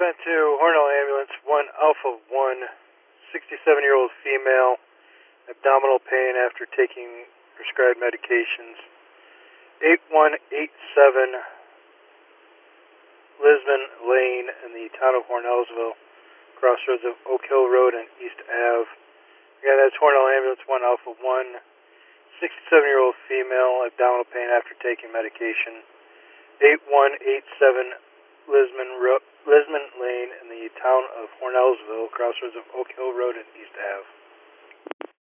sent to Hornell Ambulance 1 Alpha 1, 67-year-old female, abdominal pain after taking prescribed medications. 8187 Lisbon Lane in the town of Hornellsville, crossroads of Oak Hill Road and East Ave. Again, that's Hornell Ambulance 1 Alpha 1, 67-year-old female, abdominal pain after taking medication. 8187 Lisbon Lane in the town of Hornellsville, crossroads of Oak Hill Road and East Ave.